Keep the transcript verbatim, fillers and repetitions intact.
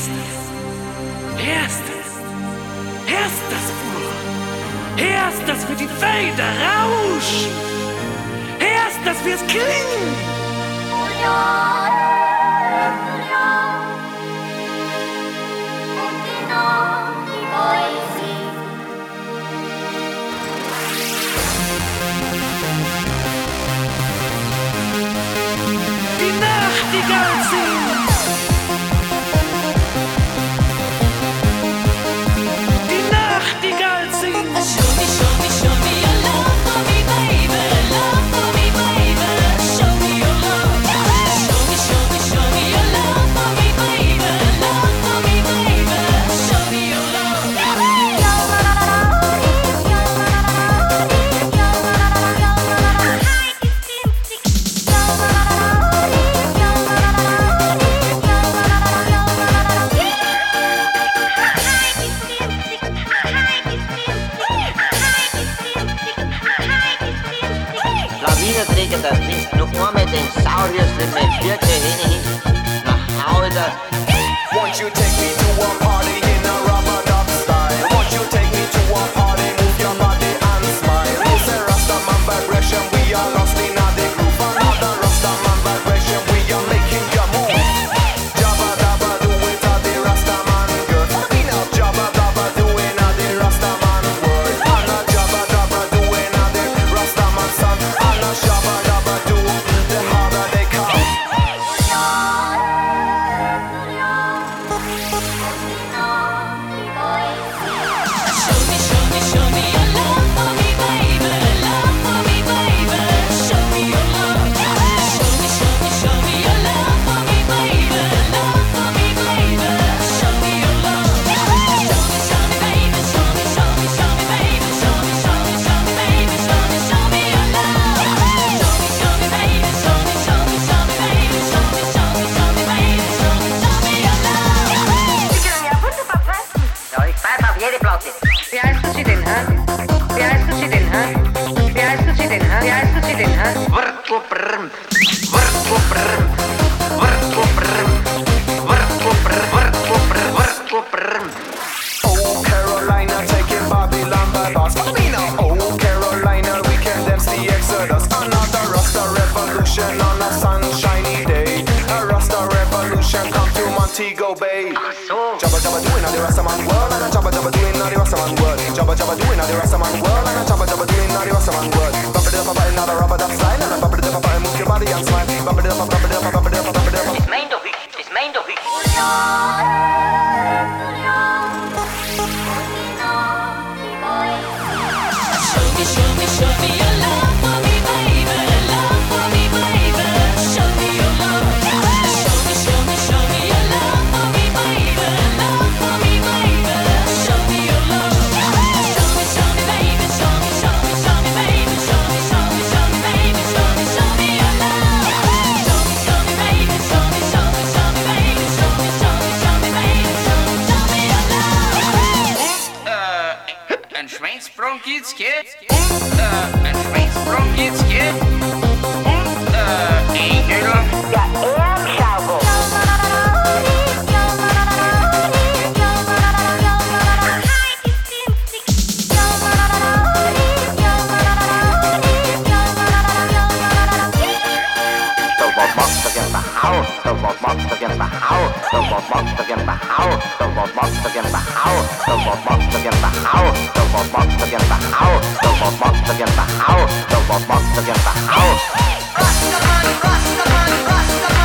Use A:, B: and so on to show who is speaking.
A: Erstes, erstes Pur, erstes wie die Wälder rauschen, erstes wie es klingt. Die Nachtigall singt. Die Nachtigall singt.
B: Show me, show me, show me your love for me, baby. Love for me, baby. Show me your love. Show me, show me, show me your love for me, baby. Love for me, baby. Show me your love.
C: Lavinetrækket, der findes nu om med den sauriøsle med virkelig hende hende. Når havet der.
D: Won't you take me to a party in a rubber dub style? Won't you take me to a party, move your body and smile? It's a Rastaman vibration, we are lost in a the groove. Another Rastaman vibration, we are making your move. Jabba dabba do it a the Rastaman girl. We know Jabba dabba doing a the Rastaman world. And a Jabba dabba doing a the Rastaman son. And a Jabba dabba do, the harder they come.
B: Show me, show me, show me your love for me, baby. Love for me, baby. Show me your love. Show me, show me, show me your love for me, baby. Love for me, baby. Show me your love. Show me, show me, baby. Show me, show me, show me, baby. Show me, show me, show me, baby. Show me, show me your love. Show me, show me, baby. Show me, show me, show me, baby. Show me, show me, show me, baby. Show me, show me your love.
E: Sie können ja wunderbar passen.
C: Ja, ich pfeife auf jede Platte.
E: Wie heißt du sie denn, hä? Wie heißt du sie denn, hä? Wie heißt du sie denn, hä? Wie heißt du sie denn, hä?
C: Wurtelbrrm, wurtelbrrm, wurtelbrrm, wurtelbrrm, wurtelbrrm, wurtelbrrm.
D: Oh Carolina, taking Babylon by boss. Babylon. Oh Carolina, we can dance the Exodus. Another Rasta revolution on a sunshiny day. A Rasta revolution come to Montego Bay. Jabba jabba doing all the Rastaman world, and a jabba jabba doing all the Rastaman world. Jabba jabba doing all the Rastaman world, and a jabba jabba doing all the Rastaman world. Bump it up, bump it, not a rubber duck style, and a bump it up, bump it, move your body and smile. Bump it up, bump it up, bump it up, bump it up.
C: Is mijn toch ik, is mijn toch ik.
B: Show me, show me, show me your love for me, baby. Love for me, baby. Show me your love. Show me, show me, show me your love for me, baby. Love for me, baby. Show me your love. Show me, show me, baby. Show me, show me, show me, baby. Show me, show me, show me, baby. Show me, show me your love. Show me, show me, baby. Show me, show me, show me, baby. Show me, show me, show me, baby. Show me, show me your love.
F: Äh, ein Schweinsbrot geht's, geht? Und, äh, ein Schweinsbrot geht's, geht? Und, äh, Engel.
E: Ja, er schau.
C: So what must again the house, so what must again the house, so what must again the house, so what must again the house, so what must again the house, so what must again the house, so what must again the house, so what must again the house.
B: Rastaman, Rastaman, Rastaman.